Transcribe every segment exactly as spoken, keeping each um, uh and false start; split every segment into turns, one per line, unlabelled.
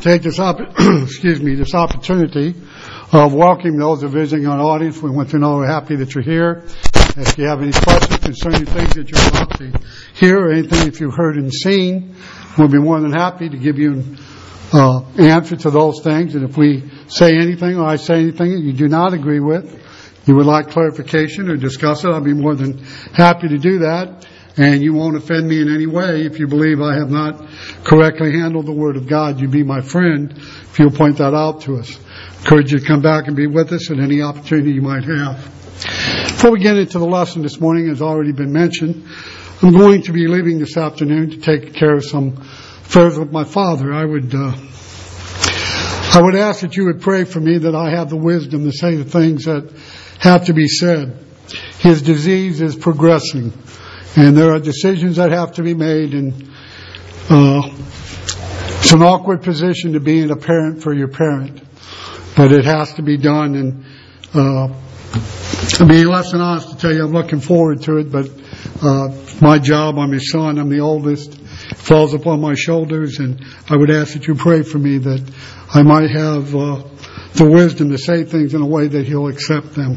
take this up, excuse me, this opportunity of welcoming those who are visiting our audience. We want to know we're happy that you're here. If you have any questions concerning things that you're about to hear or anything if you've heard and seen, we'll be more than happy to give you uh, an answer to those things. And if we say anything or I say anything that you do not agree with, you would like clarification or discuss it, I'll be more than happy to do that. And you won't offend me in any way if you believe I have not correctly handled the Word of God. You'd be my friend if you'll point that out to us. I encourage you to come back and be with us at any opportunity you might have. Before we get into the lesson this morning, as already been mentioned, I'm going to be leaving this afternoon to take care of some affairs with my father. I would, uh, I would ask that you would pray for me that I have the wisdom to say the things that have to be said. His disease is progressing, and there are decisions that have to be made, and uh, it's an awkward position to be in a parent for your parent, but it has to be done. And uh, I'm being less than honest to tell you, I'm looking forward to it, but uh, my job, I'm his son, I'm the oldest, falls upon my shoulders, and I would ask that you pray for me that I might have uh, the wisdom to say things in a way that he'll accept them.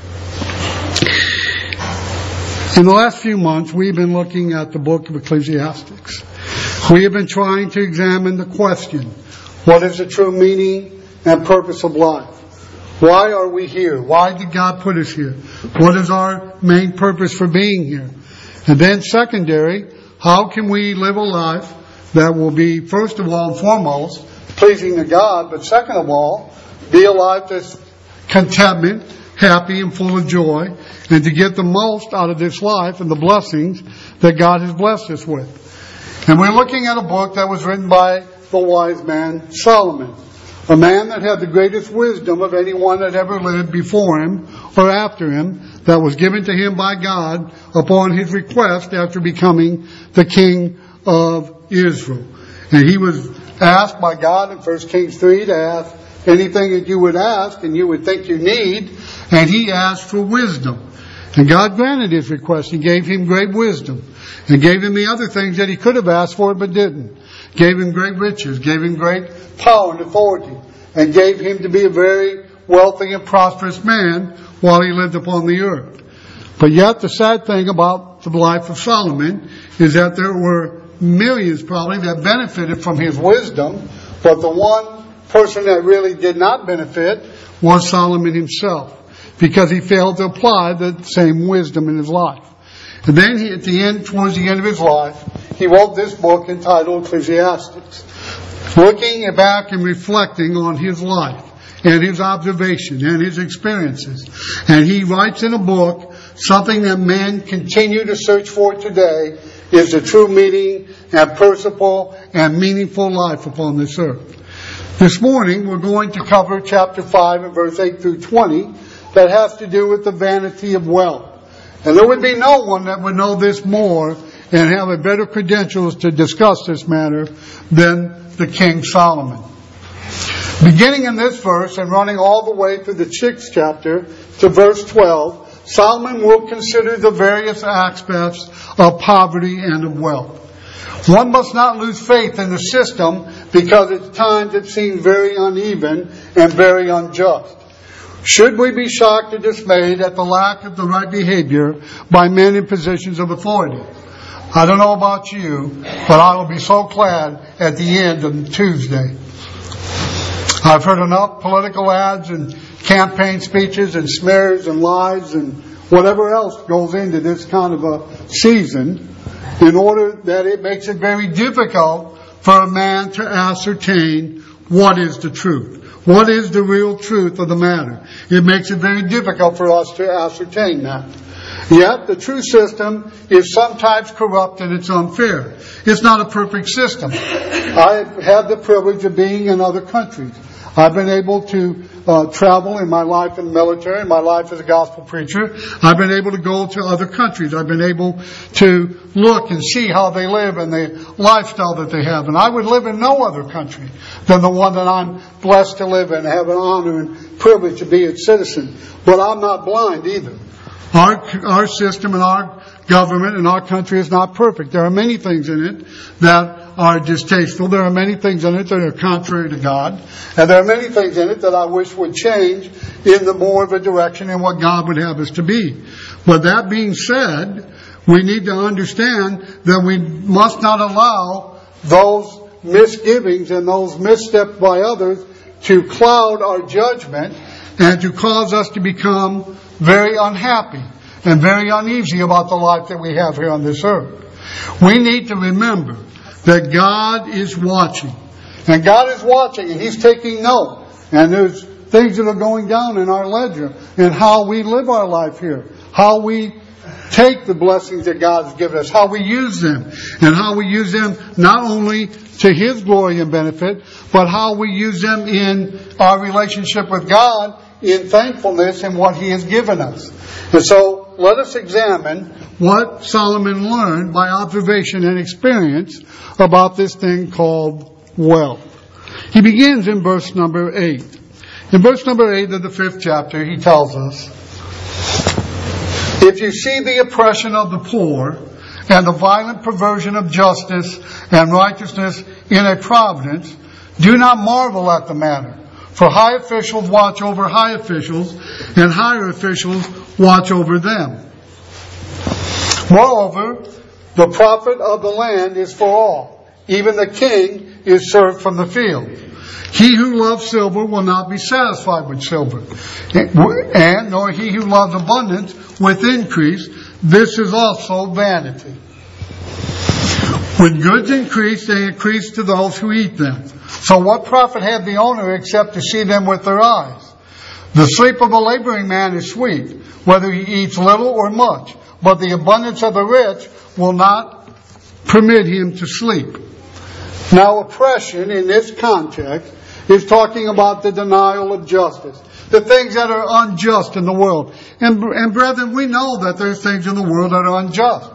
In the last few months, we've been looking at the book of Ecclesiastes. We have been trying to examine the question, what is the true meaning and purpose of life? Why are we here? Why did God put us here? What is our main purpose for being here? And then secondary, how can we live a life that will be, first of all and foremost, pleasing to God, but second of all, be a life that's contentment, happy and full of joy, and to get the most out of this life and the blessings that God has blessed us with. And we're looking at a book that was written by the wise man Solomon, a man that had the greatest wisdom of anyone that ever lived before him or after him, that was given to him by God upon his request after becoming the king of Israel. And he was asked by God in First Kings three to ask anything that you would ask and you would think you need, and he asked for wisdom. And God granted his request. He gave him great wisdom and gave him the other things that he could have asked for but didn't. Gave him great riches, gave him great power and authority, and gave him to be a very wealthy and prosperous man while he lived upon the earth. But yet the sad thing about the life of Solomon is that there were millions probably that benefited from his wisdom, but the one person that really did not benefit was Solomon himself, because he failed to apply the same wisdom in his life. And then he, at the end, towards the end of his life, he wrote this book entitled Ecclesiastes, looking back and reflecting on his life and his observation and his experiences. And he writes in a book something that men continue to search for today, is the true meaning and purposeful and meaningful life upon this earth. This morning we're going to cover chapter five and verse eight through twenty that has to do with the vanity of wealth. And there would be no one that would know this more and have a better credentials to discuss this matter than the King Solomon. Beginning in this verse and running all the way through the sixth chapter to verse twelve, Solomon will consider the various aspects of poverty and of wealth. One must not lose faith in the system because at times it seems very uneven and very unjust. Should we be shocked or dismayed at the lack of the right behavior by men in positions of authority? I don't know about you, but I will be so glad at the end of Tuesday. I've heard enough political ads and campaign speeches and smears and lies and whatever else goes into this kind of a season in order that it makes it very difficult for a man to ascertain what is the truth. What is the real truth of the matter? It makes it very difficult for us to ascertain that. Yet, the true system is sometimes corrupt and it's unfair. It's not a perfect system. I have had the privilege of being in other countries. I've been able to uh, travel in my life in the military, in my life as a gospel preacher. I've been able to go to other countries. I've been able to look and see how they live and the lifestyle that they have. And I would live in no other country than the one that I'm blessed to live in, have an honor and privilege to be its citizen. But I'm not blind either. Our, our system and our government and our country is not perfect. There are many things in it that are distasteful. There are many things in it that are contrary to God. And there are many things in it that I wish would change in the more of a direction in what God would have us to be. But that being said, we need to understand that we must not allow those misgivings and those missteps by others to cloud our judgment and to cause us to become very unhappy and very uneasy about the life that we have here on this earth. We need to remember that God is watching. And God is watching and He's taking note. And there's things that are going down in our ledger and how we live our life here. How we take the blessings that God has given us. How we use them. And how we use them not only to His glory and benefit, but how we use them in our relationship with God in thankfulness in what He has given us. And so let us examine what Solomon learned by observation and experience about this thing called wealth. He begins in verse number eight. In verse number eight of the fifth chapter, he tells us, "If you see the oppression of the poor and the violent perversion of justice and righteousness in a providence, do not marvel at the matter. For high officials watch over high officials, and higher officials watch over them. Moreover, the profit of the land is for all. Even the king is served from the field. He who loves silver will not be satisfied with silver, and nor he who loves abundance with increase. This is also vanity. When goods increase, they increase to those who eat them. So what profit had the owner except to see them with their eyes? The sleep of a laboring man is sweet, whether he eats little or much. But the abundance of the rich will not permit him to sleep." Now, oppression in this context is talking about the denial of justice. The things that are unjust in the world. And, and brethren, we know that there's things in the world that are unjust.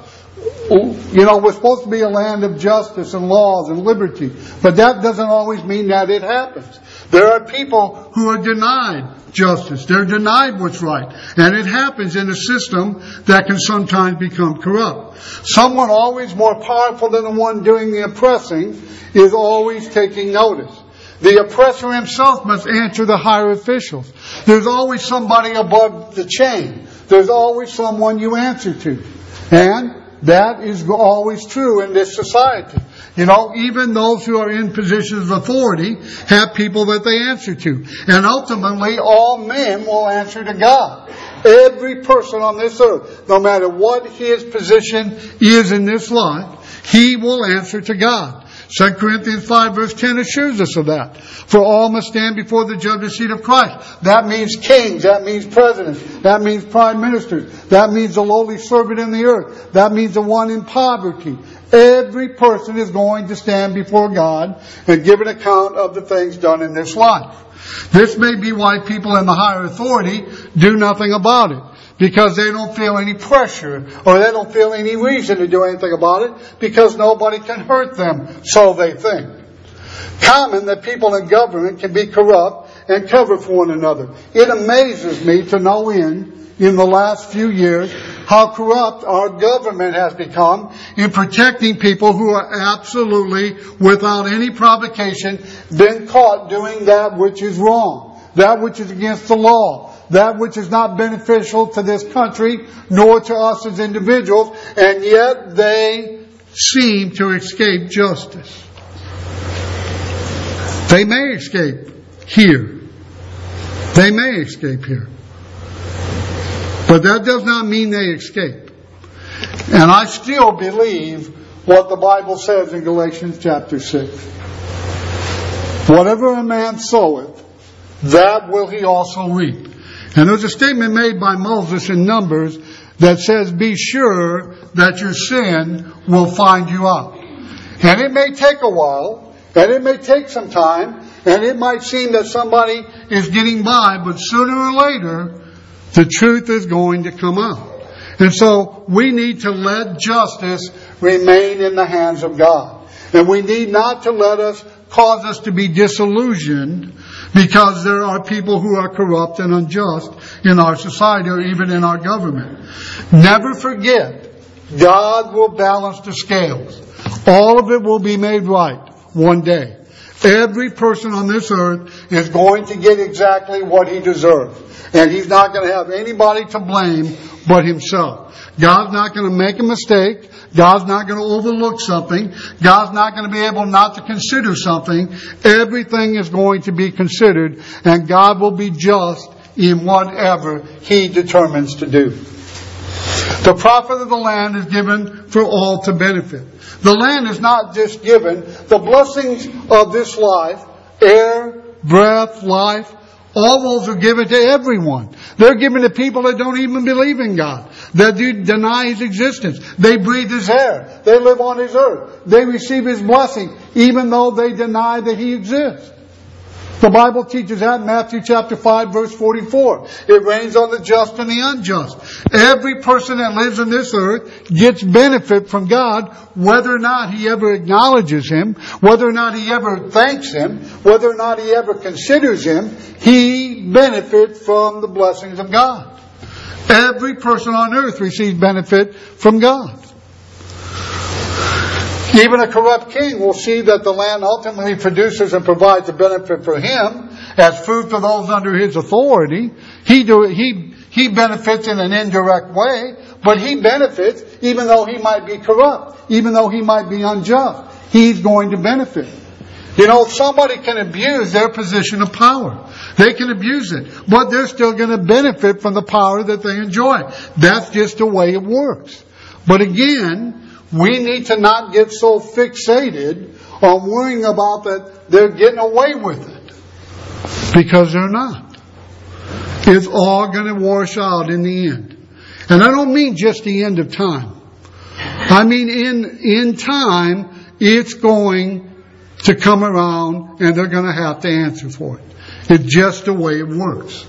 You know, we're supposed to be a land of justice and laws and liberty. But that doesn't always mean that it happens. There are people who are denied justice. They're denied what's right. And it happens in a system that can sometimes become corrupt. Someone always more powerful than the one doing the oppressing is always taking notice. The oppressor himself must answer the higher officials. There's always somebody above the chain. There's always someone you answer to. And that is always true in this society. You know, even those who are in positions of authority have people that they answer to. And ultimately, all men will answer to God. Every person on this earth, no matter what his position is in this life, he will answer to God. Second Corinthians five verse ten assures us of that. For all must stand before the judgment seat of Christ. That means kings. That means presidents. That means prime ministers. That means the lowly servant in the earth. That means the one in poverty. Every person is going to stand before God and give an account of the things done in this life. This may be why people in the higher authority do nothing about it. Because they don't feel any pressure or they don't feel any reason to do anything about it because nobody can hurt them, so they think. Common that people in government can be corrupt and cover for one another. It amazes me to no end in the last few years how corrupt our government has become in protecting people who are absolutely, without any provocation, been caught doing that which is wrong, that which is against the law. That which is not beneficial to this country, nor to us as individuals, and yet they seem to escape justice. They may escape here. They may escape here. But that does not mean they escape. And I still believe what the Bible says in Galatians chapter six. Whatever a man soweth, that will he also reap. And there's a statement made by Moses in Numbers that says, be sure that your sin will find you out. And it may take a while, and it may take some time, and it might seem that somebody is getting by, but sooner or later, the truth is going to come out. And so, we need to let justice remain in the hands of God. And we need not to let us cause us to be disillusioned because there are people who are corrupt and unjust in our society or even in our government. Never forget God will balance the scales. All of it will be made right one day. Every person on this earth is going to get exactly what he deserves. And he's not going to have anybody to blame but himself. God's not going to make a mistake. God's not going to overlook something. God's not going to be able not to consider something. Everything is going to be considered, and God will be just in whatever He determines to do. The profit of the land is given for all to benefit. The land is not just given. The blessings of this life, air, breath, life, all those are given to everyone. They're given to people that don't even believe in God, that do deny His existence. They breathe His air. They live on His earth. They receive His blessing, even though they deny that He exists. The Bible teaches that in Matthew chapter five, verse forty-four. It rains on the just and the unjust. Every person that lives on this earth gets benefit from God, whether or not he ever acknowledges Him, whether or not he ever thanks Him, whether or not he ever considers Him. He benefits from the blessings of God. Every person on earth receives benefit from God. Even a corrupt king will see that the land ultimately produces and provides a benefit for him as food for those under his authority. He do, he he benefits in an indirect way, but he benefits even though he might be corrupt, even though he might be unjust. He's going to benefit. You know, somebody can abuse their position of power. They can abuse it, but they're still going to benefit from the power that they enjoy. That's just the way it works. But again, we need to not get so fixated on worrying about that they're getting away with it. Because they're not. It's all going to wash out in the end. And I don't mean just the end of time. I mean in, in time, it's going to come around and they're going to have to answer for it. It's just the way it works.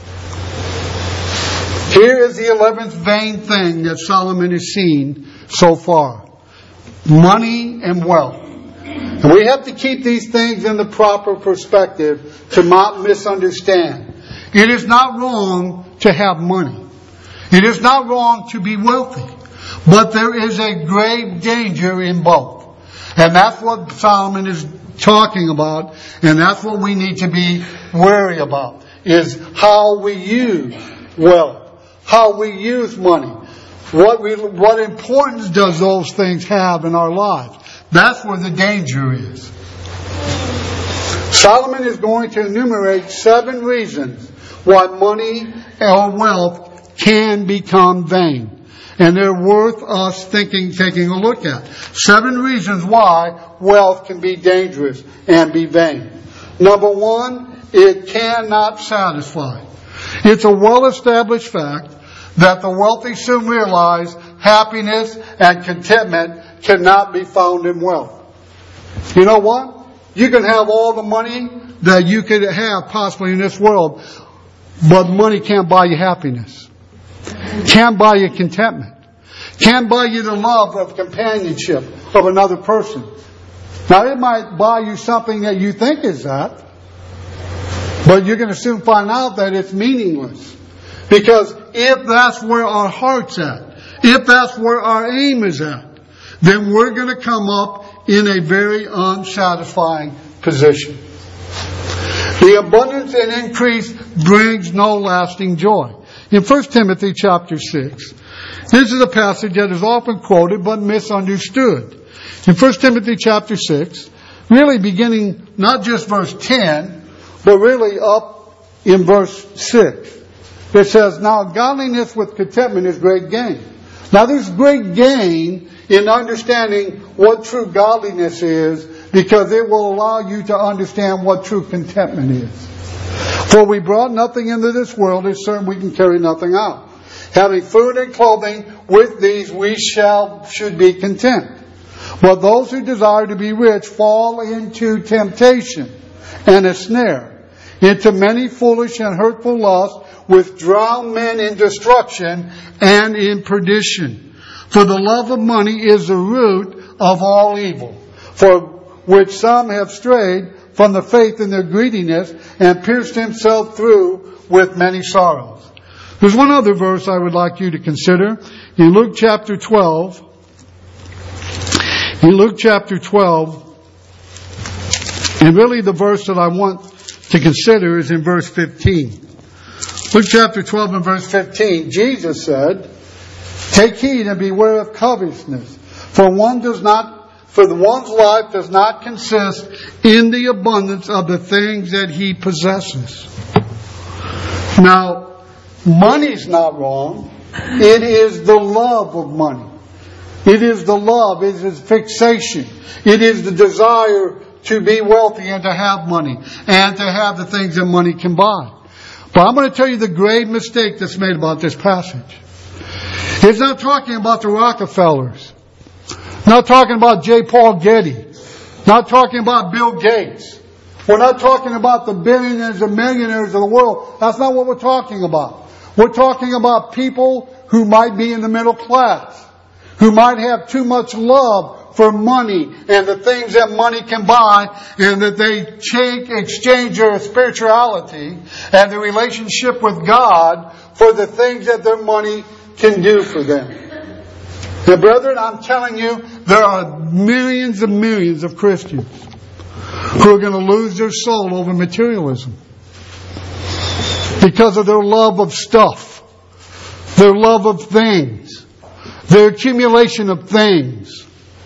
Here is the eleventh vain thing that Solomon has seen so far. Money and wealth. And we have to keep these things in the proper perspective to not misunderstand. It is not wrong to have money. It is not wrong to be wealthy. But there is a grave danger in both. And that's what Solomon is talking about. And that's what we need to be wary about. Is how we use wealth. How we use money. What we, what importance does those things have in our lives? That's where the danger is. Solomon is going to enumerate seven reasons why money or wealth can become vain. And they're worth us thinking, taking a look at. Seven reasons why wealth can be dangerous and be vain. Number one, it cannot satisfy. It's a well-established fact that the wealthy soon realize happiness and contentment cannot be found in wealth. You know what? You can have all the money that you could have possibly in this world, but money can't buy you happiness. Can't buy you contentment. Can't buy you the love of companionship of another person. Now it might buy you something that you think is that, but you're going to soon find out that it's meaningless. Because if that's where our heart's at, if that's where our aim is at, then we're going to come up in a very unsatisfying position. The abundance and increase brings no lasting joy. In First Timothy chapter six, this is a passage that is often quoted but misunderstood. In First Timothy chapter six, really beginning not just verse ten, but really up in verse six. It says, now godliness with contentment is great gain. Now there's great gain in understanding what true godliness is, because it will allow you to understand what true contentment is. For we brought nothing into this world, it's certain we can carry nothing out. Having food and clothing, with these we shall should be content. But those who desire to be rich fall into temptation and a snare, into many foolish and hurtful lusts, which drown men in destruction and in perdition. For the love of money is the root of all evil, for which some have strayed from the faith in their greediness and pierced himself through with many sorrows. There's one other verse I would like you to consider. In Luke chapter twelve, in Luke chapter twelve, and really the verse that I want to consider is in verse fifteen. Luke chapter twelve and verse fifteen, Jesus said, "Take heed and beware of covetousness, for one does not, for the one's life does not consist in the abundance of the things that he possesses." Now, money's not wrong. It is the love of money. It is the love. It is fixation. It is the desire to be wealthy and to have money and to have the things that money can buy. But I'm going to tell you the grave mistake that's made about this passage. It's not talking about the Rockefellers. Not talking about J. Paul Getty. Not talking about Bill Gates. We're not talking about the billionaires and millionaires of the world. That's not what we're talking about. We're talking about people who might be in the middle class, who might have too much love for money and the things that money can buy, and that they take, exchange their spirituality and their relationship with God for the things that their money can do for them. Now, brethren, I'm telling you, there are millions and millions of Christians who are going to lose their soul over materialism because of their love of stuff, their love of things, their accumulation of things.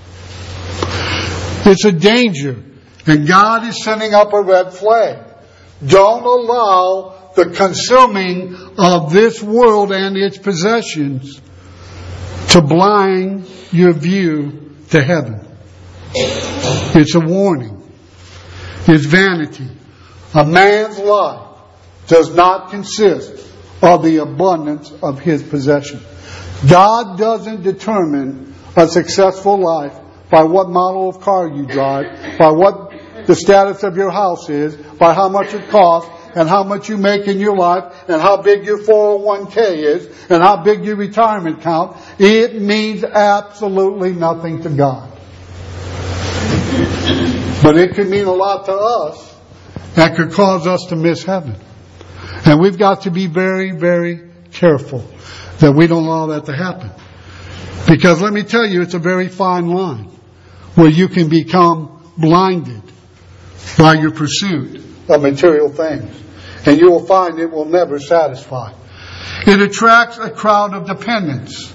It's a danger, and God is sending up a red flag. Don't allow the consuming of this world and its possessions to blind your view to heaven. It's a warning. It's vanity. A man's life does not consist of the abundance of his possession. God doesn't determine a successful life by what model of car you drive, by what the status of your house is, by how much it costs, and how much you make in your life, and how big your four oh one k is, and how big your retirement account. It means absolutely nothing to God. But it could mean a lot to us, that could cause us to miss heaven. And we've got to be very, very careful that we don't allow that to happen. Because let me tell you, it's a very fine line where you can become blinded by your pursuit of material things. And you will find it will never satisfy. It attracts a crowd of dependents.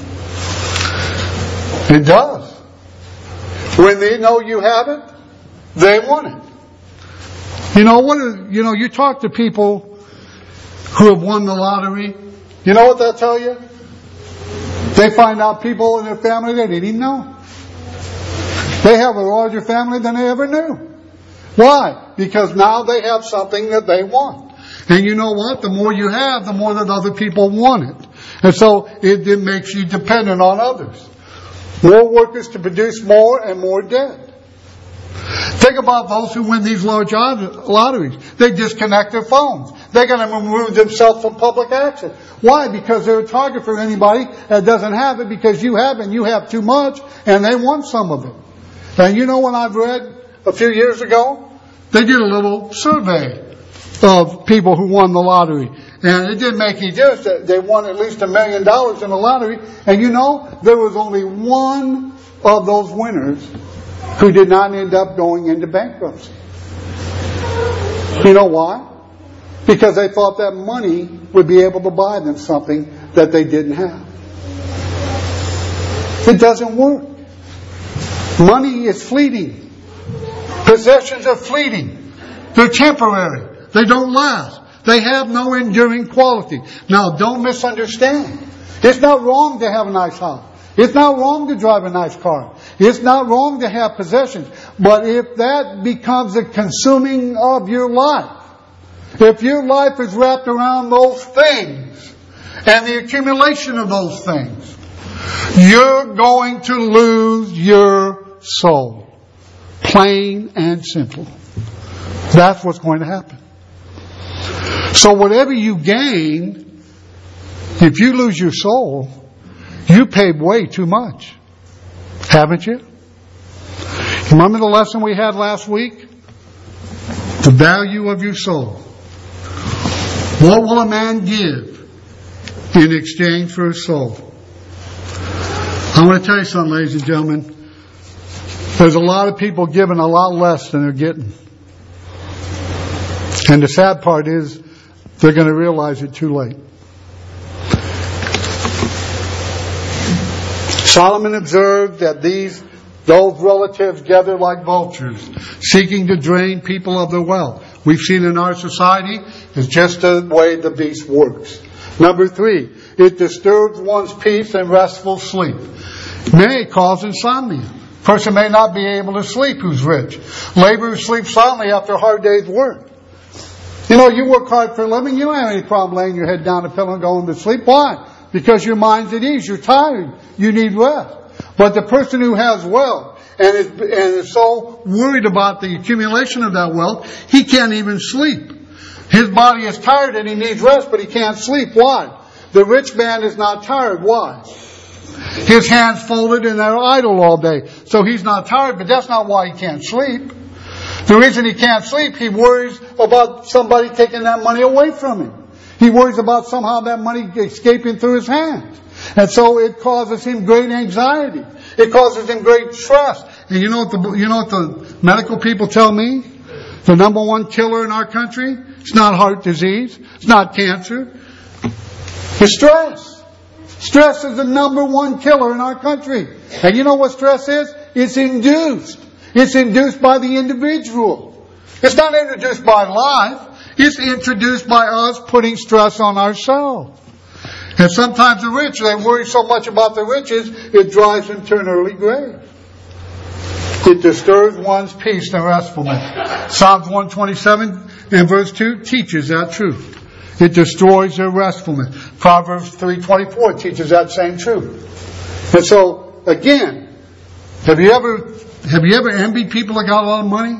It does. When they know you have it, they want it. You know what? You know, you talk to people who have won the lottery. You know what they'll tell you? They find out people in their family they didn't even know. They have a larger family than they ever knew. Why? Because now they have something that they want. And you know what? The more you have, the more that other people want it. And so it, it makes you dependent on others. More workers to produce more and more debt. Think about those who win these large lotteries. They disconnect their phones. They're going to remove themselves from public access. Why? Because they're a target for anybody that doesn't have it, because you have it and you have too much and they want some of it. And you know what I've read a few years ago? They did a little survey of people who won the lottery. And it didn't make any difference. They won at least a million dollars in the lottery. And you know, there was only one of those winners who did not end up going into bankruptcy. You know why? Because they thought that money would be able to buy them something that they didn't have. It doesn't work. Money is fleeting. Possessions are fleeting. They're temporary. They don't last. They have no enduring quality. Now, don't misunderstand. It's not wrong to have a nice house. It's not wrong to drive a nice car. It's not wrong to have possessions. But if that becomes a consuming of your life, if your life is wrapped around those things and the accumulation of those things, you're going to lose your soul. Plain and simple. That's what's going to happen. So whatever you gain, if you lose your soul, you paid way too much. Haven't you? Remember the lesson we had last week? The value of your soul. What will a man give in exchange for his soul. I want to tell you something, ladies and gentlemen. There's a lot of people giving a lot less than they're getting. And the sad part is, they're going to realize it too late. Solomon observed that these, those relatives gather like vultures, seeking to drain people of their wealth. We've seen in our society, it's just the way the beast works. Number three, it disturbs one's peace and restful sleep. May cause insomnia. Person may not be able to sleep who's rich. Laborers sleep soundly after a hard day's work. You know, you work hard for a living, you don't have any problem laying your head down on a pillow and going to sleep. Why? Because your mind's at ease, you're tired, you need rest. But the person who has wealth and is, and is so worried about the accumulation of that wealth, he can't even sleep. His body is tired and he needs rest, but he can't sleep. Why? The rich man is not tired. Why? His hands folded and they're idle all day. So he's not tired, but that's not why he can't sleep. The reason he can't sleep, he worries about somebody taking that money away from him. He worries about somehow that money escaping through his hands. And so it causes him great anxiety. It causes him great stress. And you know what the, you know what the medical people tell me? The number one killer in our country, it's not heart disease, it's not cancer, it's stress. Stress is the number one killer in our country. And you know what stress is? It's induced. It's induced by the individual. It's not introduced by life. It's introduced by us putting stress on ourselves. And sometimes the rich, they worry so much about the riches, it drives them to an early grave. It disturbs one's peace and restfulness. Psalms one twenty-seven and verse two teaches that truth. It destroys their restfulness. Proverbs three twenty-four teaches that same truth. And so, again, have you ever have you ever envied people that got a lot of money?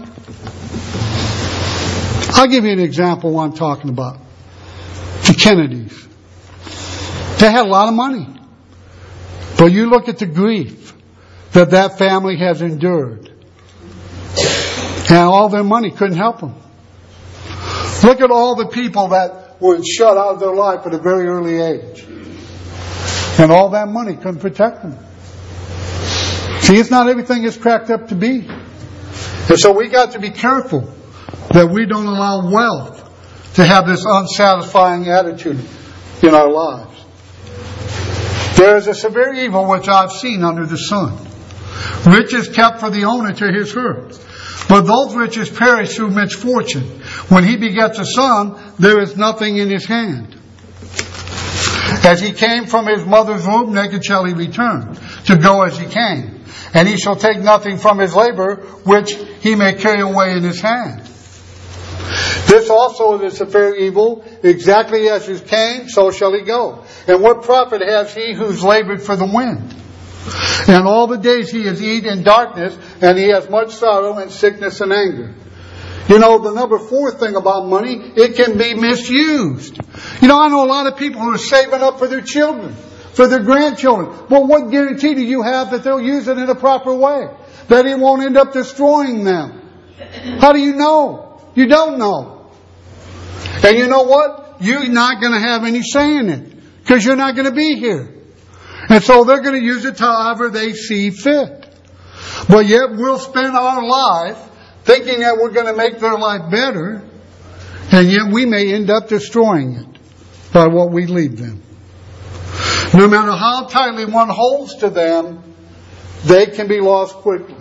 I'll give you an example of what I'm talking about. The Kennedys. They had a lot of money. But you look at the grief that that family has endured. And all their money couldn't help them. Look at all the people that were shut out of their life at a very early age. And all that money couldn't protect them. See, it's not everything it's cracked up to be. And so we got to be careful that we don't allow wealth to have this unsatisfying attitude in our lives. There is a severe evil which I've seen under the sun. Riches kept for the owner to his herds. But those riches perish through misfortune. When he begets a son, there is nothing in his hand. As he came from his mother's womb, naked shall he return, to go as he came. And he shall take nothing from his labor, which he may carry away in his hand. This also is a severe evil. Exactly as he came, so shall he go. And what profit has he who's labored for the wind? And all the days he has eaten in darkness, and he has much sorrow and sickness and anger. You know, the number four thing about money, it can be misused. You know, I know a lot of people who are saving up for their children, for their grandchildren. But what guarantee do you have that they'll use it in a proper way? That it won't end up destroying them? How do you know? You don't know. And you know what? You're not going to have any say in it, because you're not going to be here. And so they're going to use it however they see fit. But yet we'll spend our life thinking that we're going to make their life better, and yet we may end up destroying it by what we leave them. No matter how tightly one holds to them, they can be lost quickly.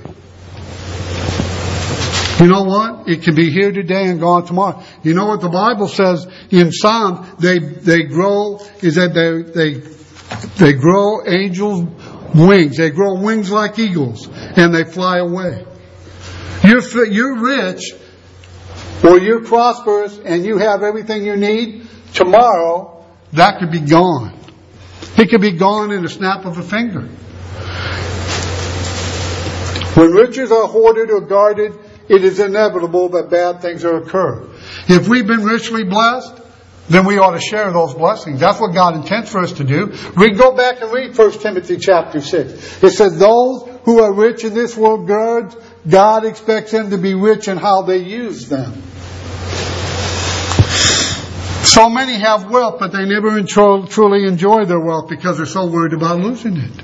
You know what? It can be here today and gone tomorrow. You know what the Bible says in Psalms? They they grow is that they they they grow angels' wings. They grow wings like eagles, and they fly away. You're you're rich, or you're prosperous, and you have everything you need. Tomorrow, that could be gone. It could be gone in a snap of a finger. When riches are hoarded or guarded, it is inevitable that bad things will occur. If we've been richly blessed, then we ought to share those blessings. That's what God intends for us to do. We go back and read First Timothy chapter six. It says, those who are rich in this world goods, God expects them to be rich in how they use them. So many have wealth, but they never intro- truly enjoy their wealth because they're so worried about losing it.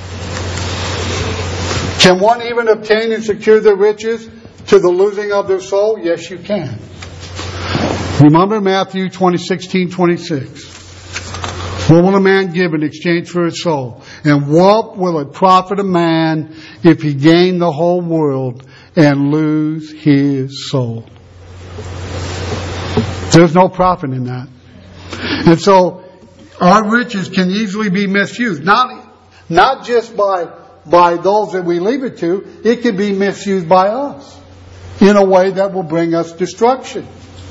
Can one even obtain and secure their riches to the losing of their soul? Yes, you can. Remember Matthew twenty, sixteen, twenty-six. What will a man give in exchange for his soul? And what will it profit a man if he gain the whole world and lose his soul? There's no profit in that. And so our riches can easily be misused. Not, not just by, by those that we leave it to. It can be misused by us in a way that will bring us destruction.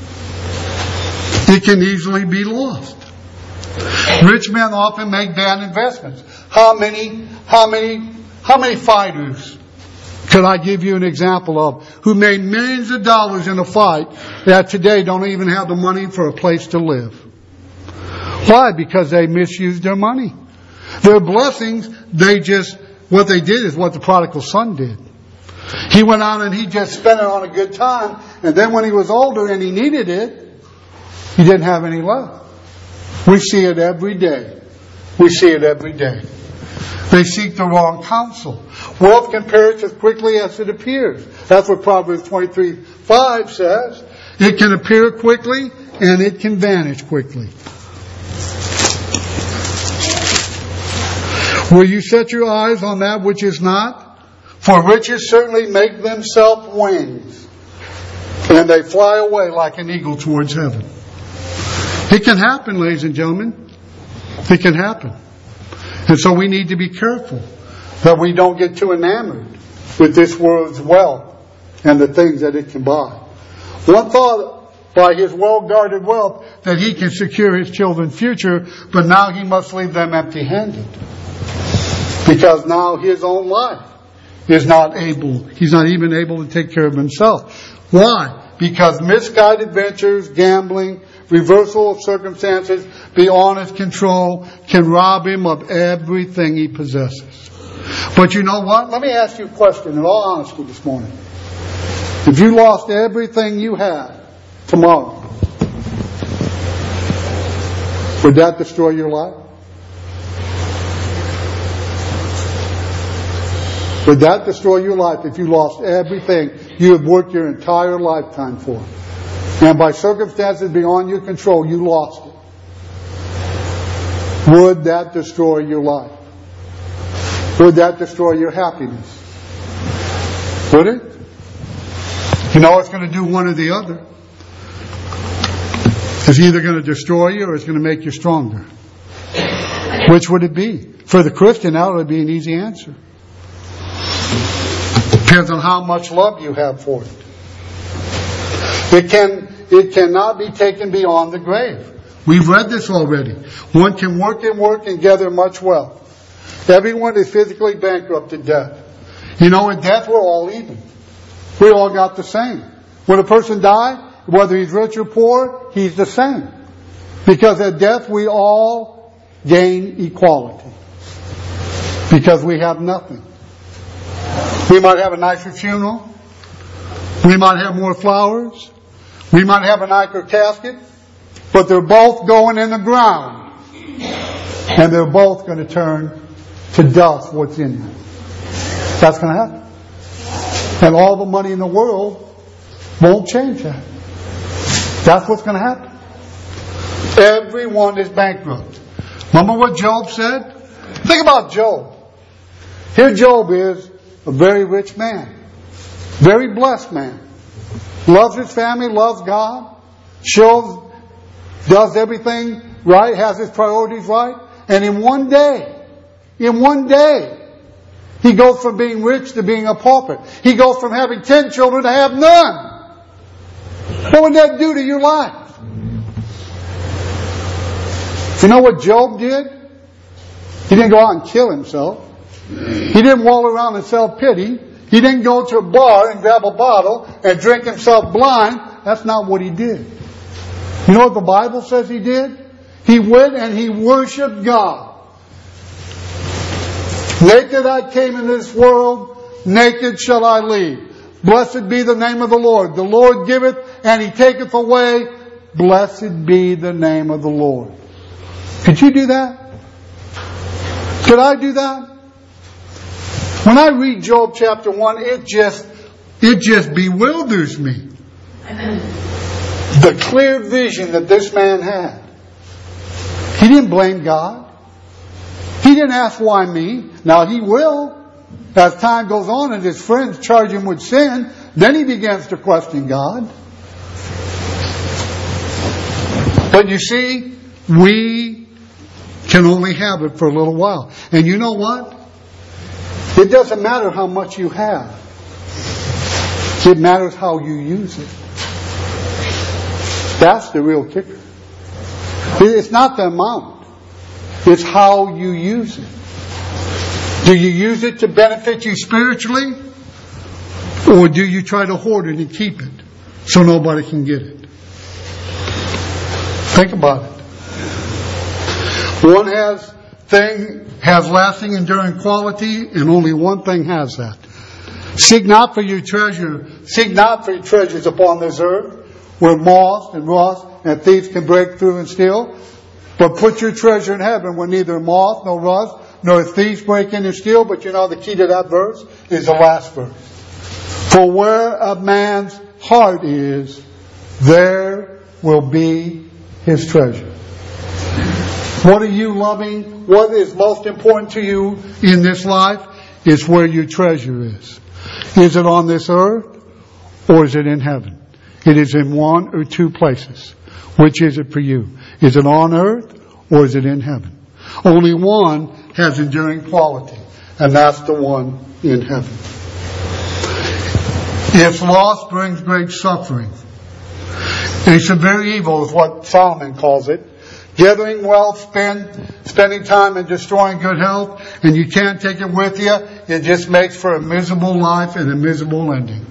It can easily be lost. Rich men often make bad investments. How many, how many, how many fighters could I give you an example of who made millions of dollars in a fight that today don't even have the money for a place to live? Why? Because they misused their money. Their blessings, they just, what they did is what the prodigal son did. He went out and he just spent it on a good time, and then when he was older and he needed it, he didn't have any left. We see it every day. We see it every day. They seek the wrong counsel. Wealth can perish as quickly as it appears. That's what Proverbs twenty-three five says. It can appear quickly and it can vanish quickly. Will you set your eyes on that which is not? For riches certainly make themselves wings, and they fly away like an eagle towards heaven. It can happen, ladies and gentlemen. It can happen. And so we need to be careful that we don't get too enamored with this world's wealth and the things that it can buy. One thought by his well-guarded wealth that he can secure his children's future, but now he must leave them empty-handed. Because now his own life is not able, he's not even able to take care of himself. Why? Because misguided ventures, gambling, reversal of circumstances beyond his control can rob him of everything he possesses. But you know what? Let me ask you a question in all honesty this morning. If you lost everything you had tomorrow, would that destroy your life? Would that destroy your life if you lost everything you have worked your entire lifetime for? And by circumstances beyond your control, you lost it. Would that destroy your life? Would that destroy your happiness? Would it? You know it's going to do one or the other. It's either going to destroy you or it's going to make you stronger. Which would it be? For the Christian, that would be an easy answer. Depends on how much love you have for it. It can, it cannot be taken beyond the grave. We've read this already. One can work and work and gather much wealth. Everyone is physically bankrupt at death. You know, at death we're all even. We all got the same. When a person dies, whether he's rich or poor, he's the same. Because at death we all gain equality. Because we have nothing. We might have a nicer funeral. We might have more flowers. We might have a nicer casket. But they're both going in the ground. And they're both going to turn to dust what's in them. That's going to happen. And all the money in the world won't change that. That's what's going to happen. Everyone is bankrupt. Remember what Job said? Think about Job. Here Job is a very rich man. Very blessed man. Loves his family, loves God. Shows, does everything right, has his priorities right. And in one day, in one day, he goes from being rich to being a pauper. He goes from having ten children to have none. What would that do to your life? You know what Job did? He didn't go out and kill himself. He didn't walk around and sell pity. He didn't go to a bar and grab a bottle and drink himself blind. That's not what he did. You know what the Bible says he did? He went and he worshiped God. Naked I came into this world, naked shall I leave. Blessed be the name of the Lord. The Lord giveth and He taketh away. blessed be the name of the Lord. Could you do that? Could I do that? When I read Job chapter one, it just, it just bewilders me. The clear vision that this man had. He didn't blame God. He didn't ask why me. Now he will. As time goes on and his friends charge him with sin, then he begins to question God. But you see, we can only have it for a little while. And you know what? It doesn't matter how much you have. It matters how you use it. That's the real kicker. It's not the amount. It's how you use it. Do you use it to benefit you spiritually? Or do you try to hoard it and keep it so nobody can get it? Think about it. One has thing has lasting, enduring quality, and only one thing has that. Seek not for your treasure, seek not for your treasures upon this earth, where moth and rust and thieves can break through and steal. But put your treasure in heaven, where neither moth nor rust nor thieves break in and steal. But you know the key to that verse is the last verse. For where a man's heart is, there will be his treasure. What are you loving? What is most important to you in this life is where your treasure is. Is it on this earth or is it in heaven? It is in one or two places. Which is it for you? Is it on earth or is it in heaven? Only one has enduring quality, and that's the one in heaven. Its loss brings great suffering. A severe evil is what Solomon calls it. Gathering wealth, spend, spending time and destroying good health, and you can't take it with you. It just makes for a miserable life and a miserable ending.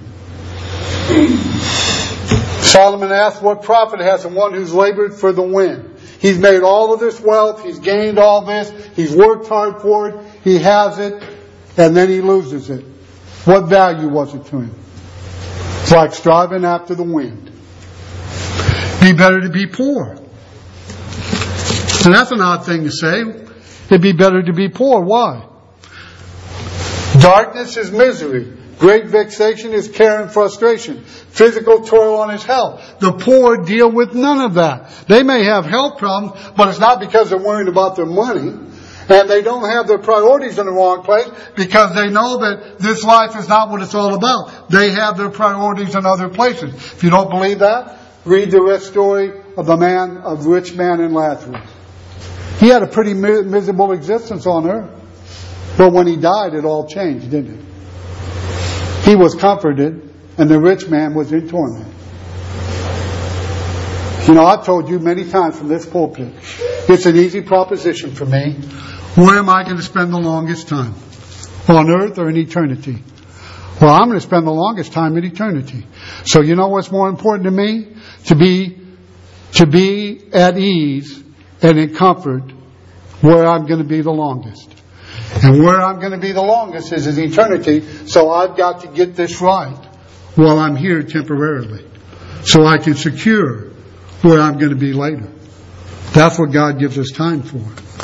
Solomon asked, what profit has the one who's labored for the wind? He's made all of this wealth, he's gained all this, he's worked hard for it, he has it, and then he loses it. What value was it to him? It's like striving after the wind. Be better to be poor. And that's an odd thing to say. It'd be better to be poor. Why? Darkness is misery. Great vexation is care and frustration. Physical toil on his health. The poor deal with none of that. They may have health problems, but it's not because they're worried about their money. And they don't have their priorities in the wrong place because they know that this life is not what it's all about. They have their priorities in other places. If you don't believe that, read the rich story of the man, of rich man and Lazarus. He had a pretty miserable existence on earth. But when he died, it all changed, didn't it? He was comforted, and the rich man was in torment. You know, I've told you many times from this pulpit, it's an easy proposition for me. Where am I going to spend the longest time? On earth or in eternity? Well, I'm going to spend the longest time in eternity. So you know what's more important to me? To be, to be at ease and in comfort where I'm going to be the longest. And where I'm going to be the longest is in eternity, so I've got to get this right while I'm here temporarily, so I can secure where I'm going to be later. That's what God gives us time for.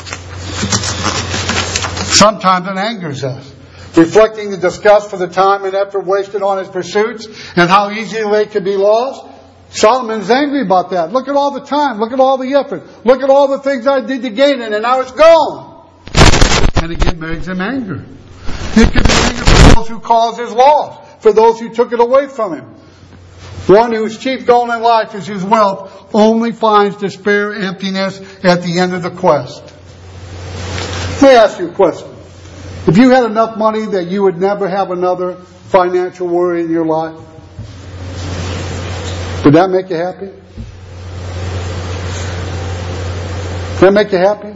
Sometimes it angers us. Reflecting the disgust for the time and effort wasted on his pursuits and how easily they could be lost, Solomon's angry about that. Look at all the time. Look at all the effort. Look at all the things I did to gain it, and now it's gone. And again, makes him anger. It could be anger for those who caused his loss, for those who took it away from him. One whose chief goal in life is his wealth only finds despair, emptiness at the end of the quest. Let me ask you a question. If you had enough money that you would never have another financial worry in your life, would that make you happy? Would that make you happy?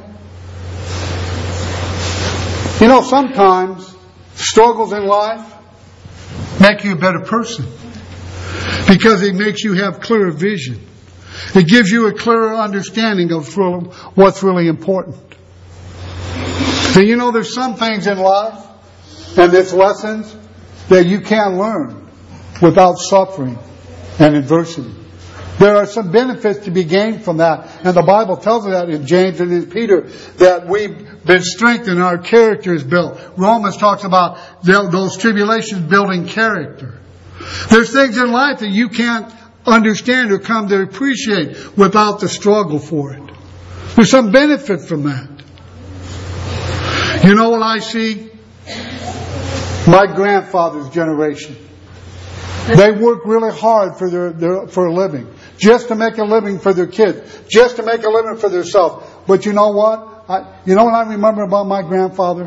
You know, sometimes struggles in life make you a better person because it makes you have clearer vision. It gives you a clearer understanding of what's really important. So you know, there's some things in life and there's lessons that you can't learn without suffering and adversity. There are some benefits to be gained from that. And the Bible tells us that in James and in Peter, that we've been strengthened, our character is built. Romans talks about those tribulations building character. There's things in life that you can't understand or come to appreciate without the struggle for it. There's some benefit from that. You know what I see? My grandfather's generation. They work really hard for their, their for a living. Just to make a living for their kids. Just to make a living for themselves. But you know what? I, you know what I remember about my grandfather?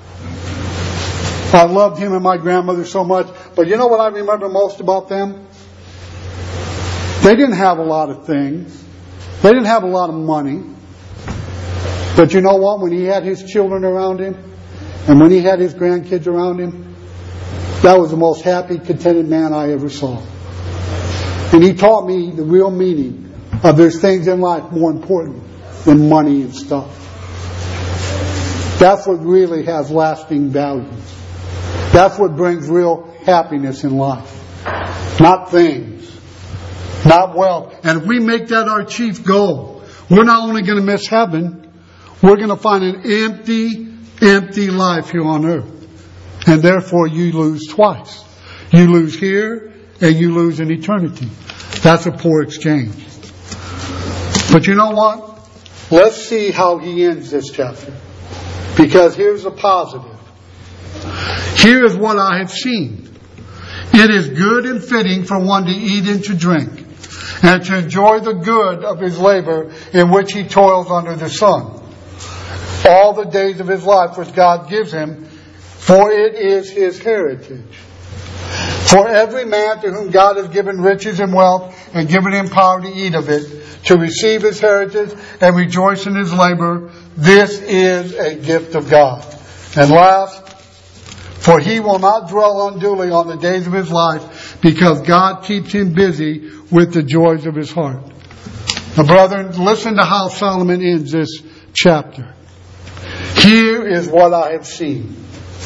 I loved him and my grandmother so much. But you know what I remember most about them? They didn't have a lot of things. They didn't have a lot of money. But you know what? When he had his children around him, and when he had his grandkids around him, that was the most happy, contented man I ever saw. And he taught me the real meaning of there's things in life more important than money and stuff. That's what really has lasting values. That's what brings real happiness in life. Not things. Not wealth. And if we make that our chief goal, we're not only going to miss heaven, we're going to find an empty, empty life here on earth. And therefore you lose twice. You lose here and you lose in eternity. That's a poor exchange. But you know what? Let's see how he ends this chapter. Because here's a positive. Here is what I have seen. It is good and fitting for one to eat and to drink, and to enjoy the good of his labor in which he toils under the sun, all the days of his life which God gives him, for it is his heritage. For every man to whom God has given riches and wealth, and given him power to eat of it, to receive his heritage and rejoice in his labor, this is a gift of God. And last, for he will not dwell unduly on the days of his life, because God keeps him busy with the joys of his heart. Now, brethren, listen to how Solomon ends this chapter. Here is what I have seen.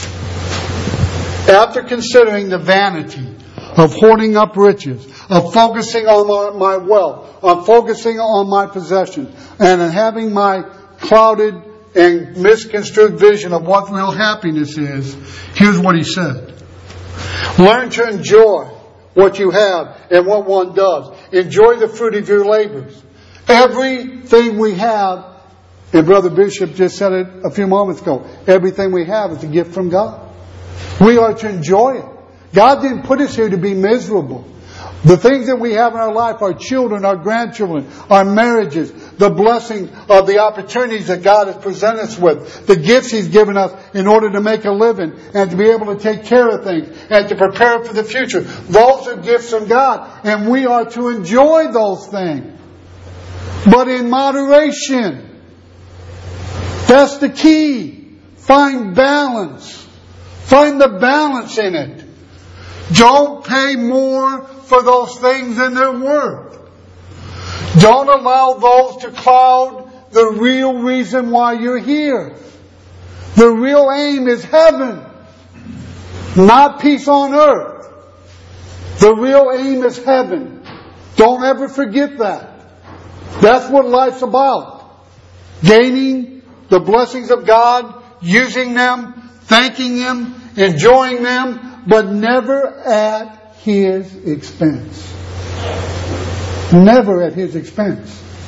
After considering the vanity of hoarding up riches, of focusing on my wealth, on focusing on my possessions, and in having my clouded and misconstrued vision of what real happiness is, here's what he said. Learn to enjoy what you have and what one does. Enjoy the fruit of your labors. Everything we have, and Brother Bishop just said it a few moments ago, everything we have is a gift from God. We are to enjoy it. God didn't put us here to be miserable. The things that we have in our life, our children, our grandchildren, our marriages, the blessing of the opportunities that God has presented us with, the gifts He's given us in order to make a living and to be able to take care of things and to prepare for the future. Those are gifts from God, and we are to enjoy those things. But in moderation. That's the key. Find balance. Find the balance in it. Don't pay more for those things than they're worth. Don't allow those to cloud the real reason why you're here. The real aim is heaven, not peace on earth. The real aim is heaven. Don't ever forget that. That's what life's about. Gaining the blessings of God, using them, thanking Him, enjoying them, but never at His expense. Never at His expense.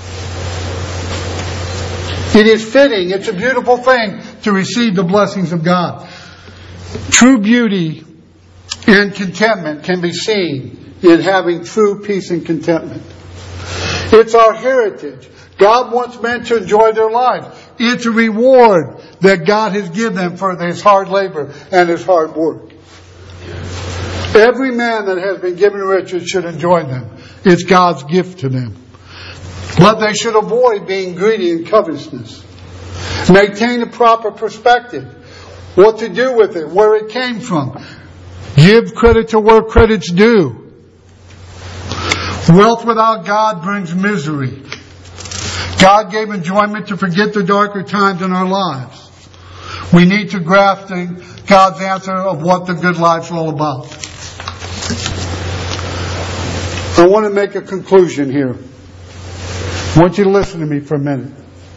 It is fitting, it's a beautiful thing to receive the blessings of God. True beauty and contentment can be seen in having true peace and contentment. It's our heritage. God wants men to enjoy their lives. It's a reward that God has given them for His hard labor and His hard work. Every man that has been given riches should enjoy them. It's God's gift to them. But they should avoid being greedy and covetousness. Maintain a proper perspective. What to do with it, where it came from. Give credit to where credit's due. Wealth without God brings misery. God gave enjoyment to forget the darker times in our lives. We need to grasp God's answer of what the good life's all about. I want to make a conclusion here. I want you to listen to me for a minute.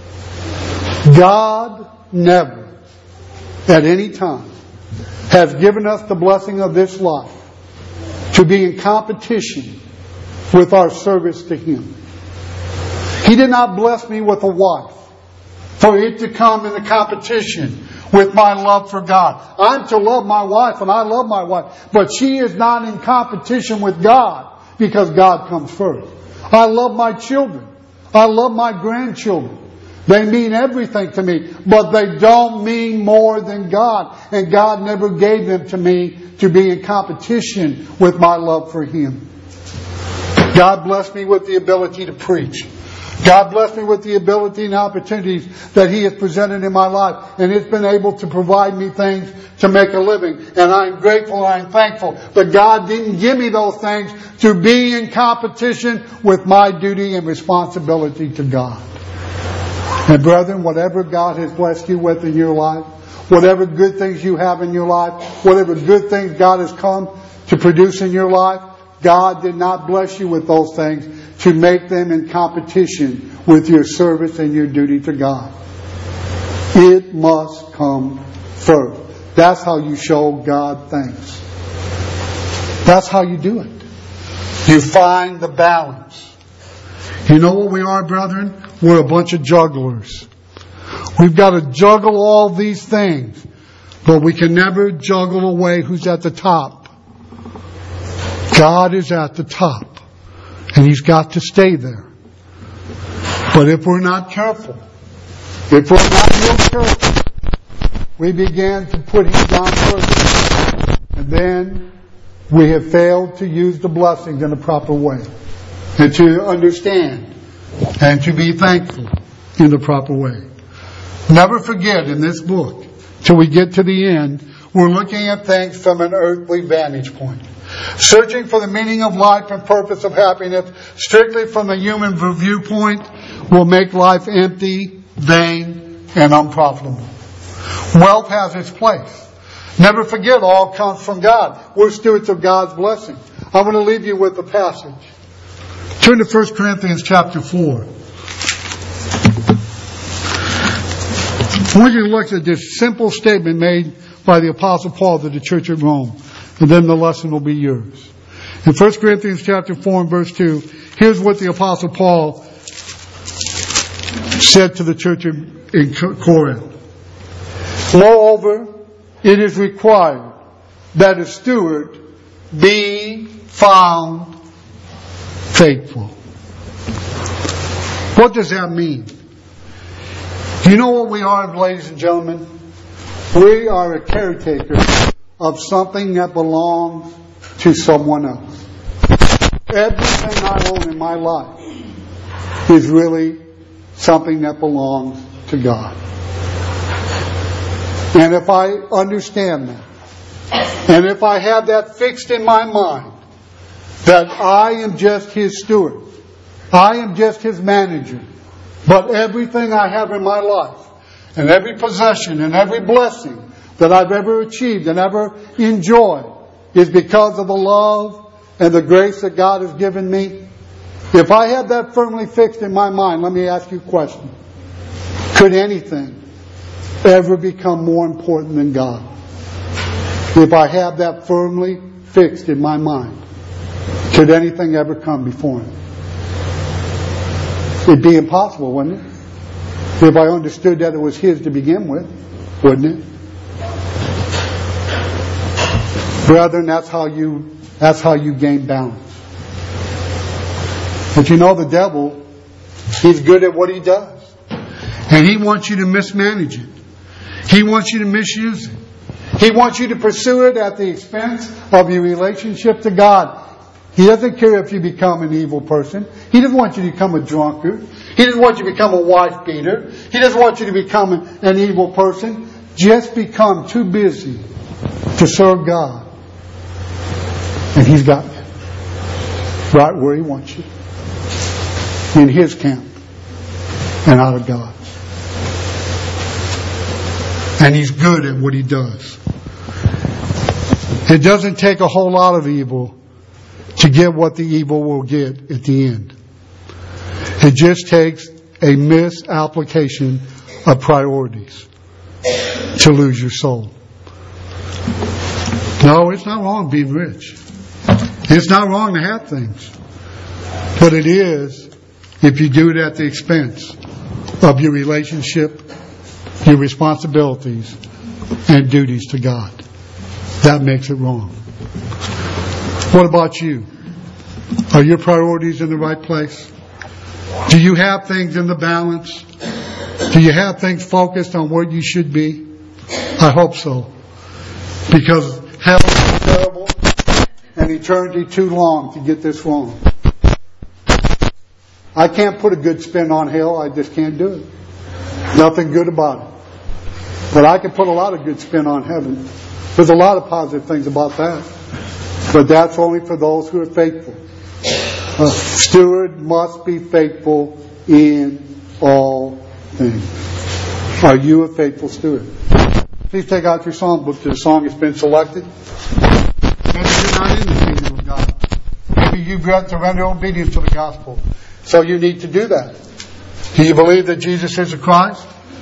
God never, at any time, has given us the blessing of this life to be in competition with our service to Him. He did not bless me with a wife for it to come in the competition with my love for God. I'm to love my wife, and I love my wife, but she is not in competition with God because God comes first. I love my children. I love my grandchildren. They mean everything to me, but they don't mean more than God. And God never gave them to me to be in competition with my love for Him. God blessed me with the ability to preach. God blessed me with the ability and opportunities that He has presented in my life. And it's been able to provide me things to make a living. And I'm grateful and I'm thankful. But God didn't give me those things to be in competition with my duty and responsibility to God. And brethren, whatever God has blessed you with in your life, whatever good things you have in your life, whatever good things God has come to produce in your life, God did not bless you with those things to make them in competition with your service and your duty to God. It must come first. That's how you show God thanks. That's how you do it. You find the balance. You know what we are, brethren? We're a bunch of jugglers. We've got to juggle all these things, but we can never juggle away who's at the top. God is at the top, and He's got to stay there. But if we're not careful, if we're not real careful, we begin to put Him down further, and then we have failed to use the blessings in a proper way, and to understand and to be thankful in the proper way. Never forget in this book, till we get to the end, we're looking at things from an earthly vantage point. Searching for the meaning of life and purpose of happiness strictly from a human viewpoint will make life empty, vain, and unprofitable. Wealth has its place. Never forget, all comes from God. We're stewards of God's blessing. I'm going to leave you with a passage. Turn to First Corinthians chapter four. I want you to look at this simple statement made by the Apostle Paul to the church at Rome. And then the lesson will be yours. In First Corinthians chapter four and verse two, here's what the Apostle Paul said to the church in Corinth. Moreover, it is required that a steward be found faithful. What does that mean? Do you know what we are, ladies and gentlemen? We are a caretaker of something that belongs to someone else. Everything I own in my life is really something that belongs to God. And if I understand that, and if I have that fixed in my mind, that I am just His steward, I am just His manager, but everything I have in my life, and every possession and every blessing that I've ever achieved and ever enjoyed is because of the love and the grace that God has given me. If I have that firmly fixed in my mind, let me ask you a question. Could anything ever become more important than God? If I have that firmly fixed in my mind, could anything ever come before Him? It'd be impossible, wouldn't it? If I understood that it was His to begin with, wouldn't it? Brethren, that's how you that's how you gain balance. But you know the devil, he's good at what he does. And he wants you to mismanage it. He wants you to misuse it. He wants you to pursue it at the expense of your relationship to God. He doesn't care if you become an evil person. He doesn't want you to become a drunkard. He doesn't want you to become a wife beater. He doesn't want you to become an evil person. Just become too busy to serve God. And He's got you right where He wants you. In His camp and out of God's. And He's good at what He does. It doesn't take a whole lot of evil to get what the evil will get at the end. It just takes a misapplication of priorities to lose your soul. No, it's not wrong being rich. It's not wrong to have things. But it is if you do it at the expense of your relationship, your responsibilities, and duties to God. That makes it wrong. What about you? Are your priorities in the right place? Do you have things in the balance? Do you have things focused on where you should be? I hope so. Because hell is terrible and eternity too long to get this wrong. I can't put a good spin on hell. I just can't do it. Nothing good about it. But I can put a lot of good spin on heaven. There's a lot of positive things about that. But that's only for those who are faithful. A steward must be faithful in all things. Are you a faithful steward? Please take out your songbook. The song has been selected. Maybe you're not in the kingdom of God. Maybe you've got to render obedience to the gospel. So you need to do that. Do you believe that Jesus is the Christ?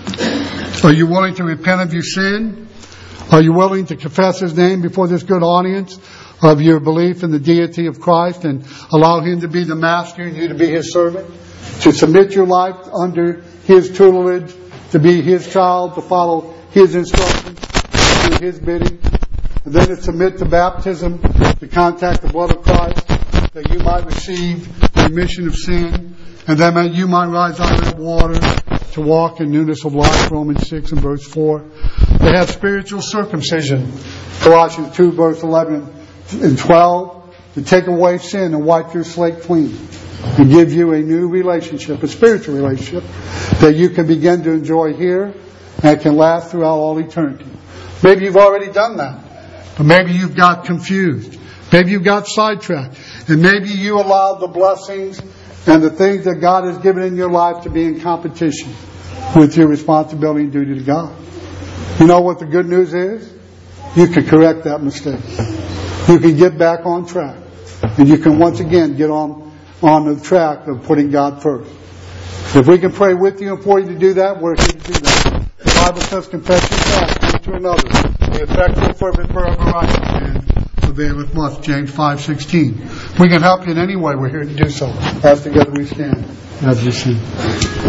Are you willing to repent of your sin? Are you willing to confess His name before this good audience of your belief in the deity of Christ and allow Him to be the master and you to be His servant? To submit your life under His tutelage, to be His child, to follow His instructions, to do His bidding, and then to submit to baptism, to contact the blood of Christ, that you might receive remission of sin, and that you might rise out of that water to walk in newness of life, Romans six and verse four. They have spiritual circumcision, Colossians two verse eleven and twelve, to take away sin and wipe your slate clean and give you a new relationship, a spiritual relationship that you can begin to enjoy here and can last throughout all eternity. Maybe you've already done that, but maybe you've got confused. Maybe you got sidetracked. And maybe you allowed the blessings and the things that God has given in your life to be in competition with your responsibility and duty to God. You know what the good news is? You can correct that mistake. You can get back on track. And you can once again get on, on the track of putting God first. If we can pray with you and for you to do that, we're here to do that. The Bible says, confess your faults one to another. The effectual fervent prayer of a righteous man availeth much, James five sixteen. We can help you in any way. We're here to do so. As together we stand. As you see.